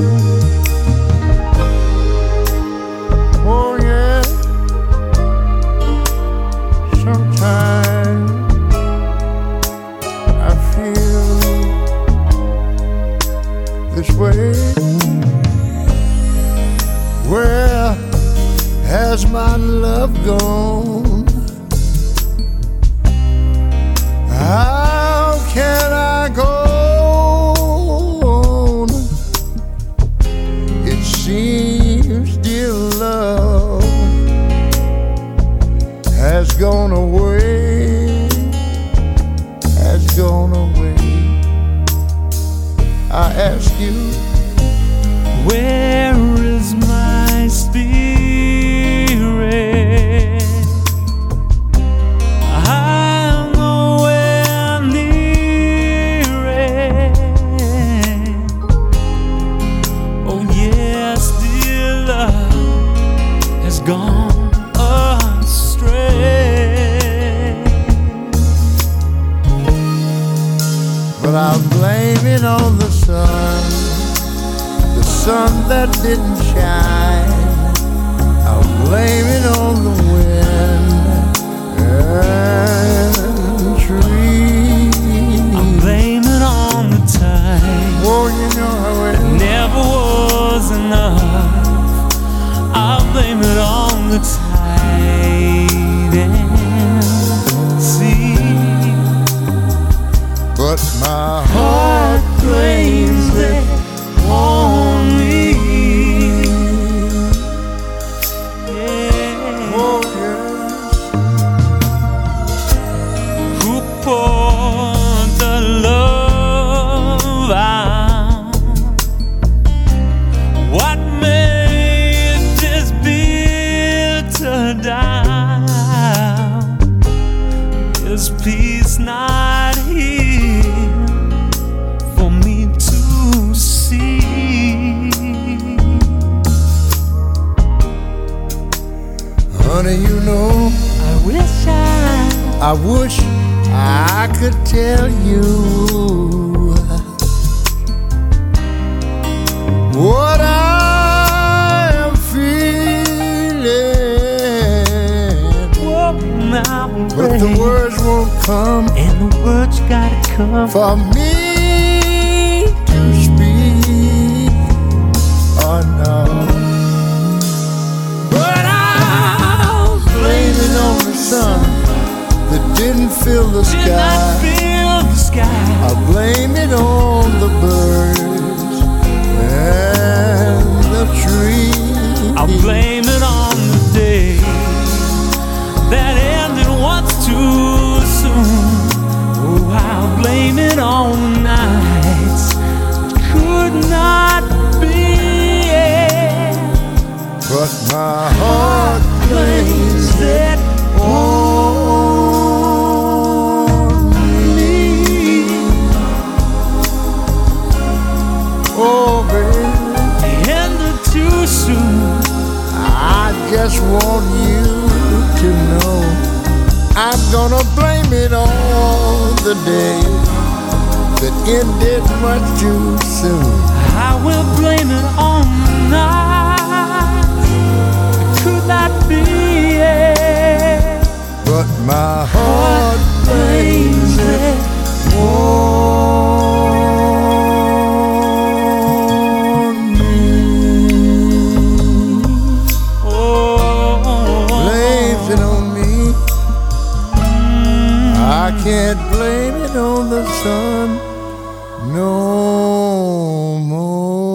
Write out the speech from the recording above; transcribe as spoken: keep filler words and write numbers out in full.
Oh yeah, sometimes I feel this way. Where has my love gone? How can I go on? It seems dear love has gone away, has gone away. I ask you, where is my spirit? I'm nowhere near it. Oh yes, dear love has gone astray. but I'll blame it on the sun, the sun that didn't shine. I'll blame it on the wind and trees. I'll blame it on the time. Oh, you know how it Never was enough. I'll blame it on the tide and sea. but my heart blames it on me. Yeah. Oh, yes. Who poured the love out? What made this bitter doubt? Is peace not here for me to see? Honey, you know, I wish I I wish I could tell you what I am feeling, whoa, now but the words won't come and the words gotta come. for me to speak. Oh no, but I'll blame it on the sun that didn't fill the Did not sky. feel the sky. I blame it on the birds and the trees. I'll blame it on the day that ended once too soon. Oh, I'll blame it on the nights that could not be. But my heart blames Blames it on me. Oh, baby, it ended too soon. I just want you to know I'm gonna blame it on the day that ended much too soon. I will blame it on the night that could not be. But my heart blames it on me. Oh, Blames it on me. I can't blame it on the sun no more.